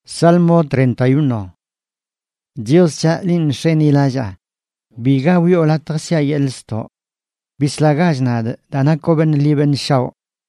Salmo 31. Dios cha lin sheni laja. Biga wio la tersia yelsto. Bislagaj nad danako ben liben shao.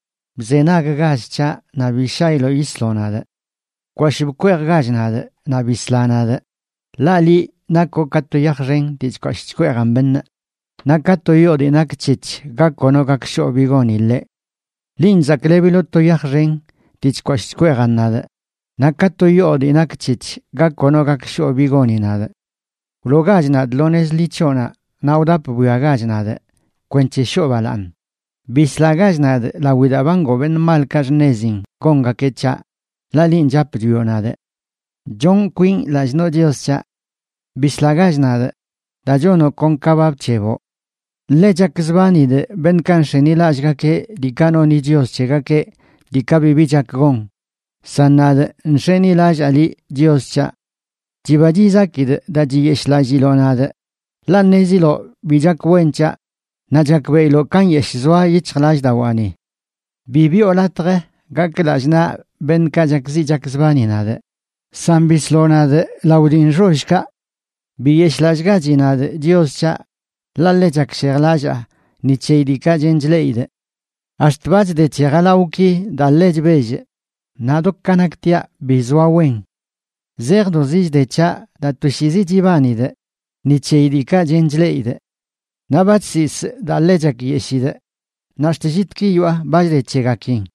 Bzenag gaj cha na bishailo islo nad. Kwashibkwer gaj nad na bislanad. Lali nako kato yakren tis kwashkwer amben. Nakato yodi nakchich gakono gaksho bigonille. Lin zaklebilo to yakren tis kwashkwer anad. Nakato yodi nakchich gakono gaksho bigoni nad. Ulogaj nad lones lichona naudap buagaj nad. Kwenche shobalan. Bislagaj nad la widabango ben malkaj nezin konga kecha. La lin jap nad. John Queen las no dioscha. Bislagaj nad da jono kon kabab chevo. Lejak zvanid ben kansheni lajgake dikano ni dioschegake dikabi bijak gon. Sanad nsheni laj ali dioscha. Jibaji zakid da jiyesh lajilonad. Lan nezilo bijak wencha. Najak veilo kan yesh zwa yich laj dawani. Bibi olatre gak lajna ben kajak zijak zvaninad. San bislonad laudin rojka. Biyesh lajgajinad dioscha. Lallejak sherlaja ni cheidika jenjleide. Ashtbaj de chegalauki dallej bej. Nadok kanaktia bizwa wen. Zerdo zij de cha da tushizi jivanide. Ni cheidika jenjleide. Nabatsis dallejak yeshide. Nashtjitki yua bajde chegakin.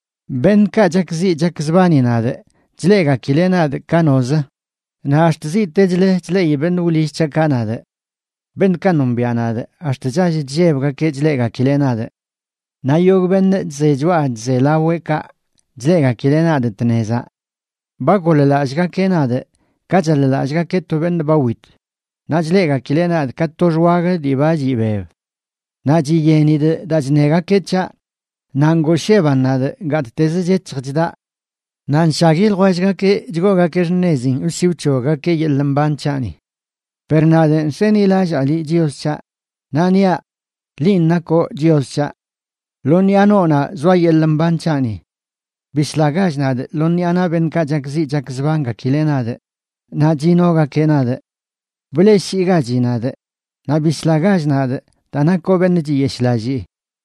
Ben kajak zi jak zvaninade. Jlega kilenad kanoz. Nashtzi tejle jlei ben ulish chakanade. Ben kanumbianad, ashtjaji jebga ke jlega kilenad. Nayog ben zejwa zelaweka jlega kilenad tneza. Bagolela ajga kenad, kajalela ajga keto ben bawit. Najlega kilenad katojwaga dibaji bev. Naji yenid dajnega kecha. Nango shebanad gat tezje chjda. Nan shagil wajga ke jgoga keshnezin usiuchoga ke yelambanchani. Pernaden senilaj ali dioscha. Nania lin nako dioscha. Loniano na zwayelambanchani. Bislagaj nad loniana ben kajak zijak zvanga kilenad. Na jinoga kenad. Buleshigaji nad. Na bislagaj nad tanako ben jiyeshlaji.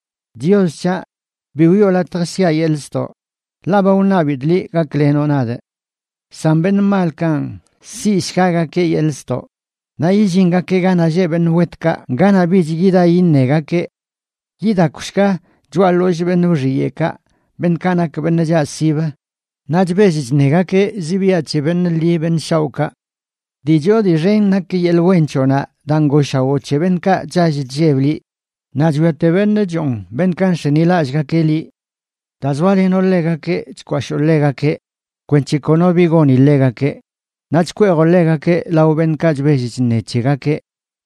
Dioscha biwiola tersia yelsto. Laba unabidli gakleno nad. Samben malkan si shkaga ke yelsto. Na yijinga ke gana jeben wetka gana bij gida innega ke gida kushka jualoj ben ujiyeka ben kanak ben jasiba najbej nega ke zibia cheben li ben shauka dijo di rein nak yelwenchona dango shao cheben ka jaj jebli najwete ben jong ben kan shenila ajga keli tazwali no lega ke squasho lega ke kwenchikono bigoni lega ke Nachkwego lega ke lauben kajbejich nechiga ke.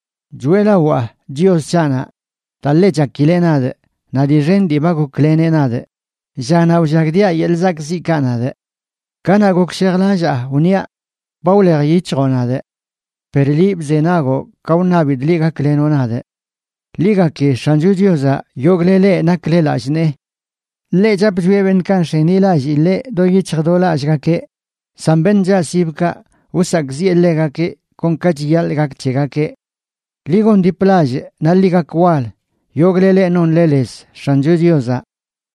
Juela wa dios chana. Tallecha kilenade. Nadiren dibago klenenade. Jana ujagdia yelzak zikanade. Kana goksherlaja unia. Bauler yichronade. Perli bzenago kaunabid liga klenonade. Liga ke shanju diosa yoglele naklelajne. Le japjueben kanshenilaj le do yichrdolajga ke. Sambenja sibka. Usak zielega ke con kachiyal gak chega ke. Ligon di plage na liga kwal. Yoglele non leles, shanju diosa.